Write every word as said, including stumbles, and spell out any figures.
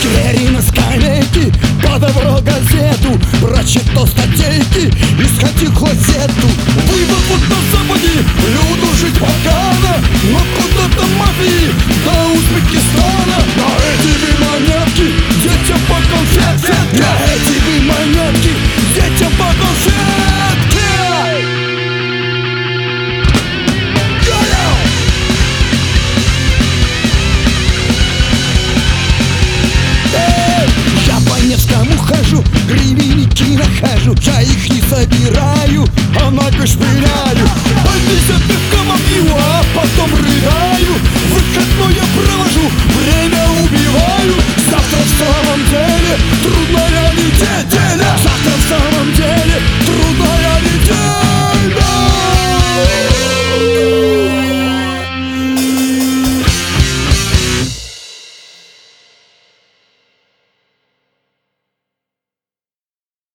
Двери на скамейке, по добро газету, прочитал статейки и сходил в клозету. Вывод вот на западе, люду жить погано, но куда-то мафии до Узбекистана. На эти вы монетки, детям по конфетке, на эти вы монетки, детям по конфетке. Хожу, гривенники нахожу, я их не собираю, а много шпыляю. По пятьдесят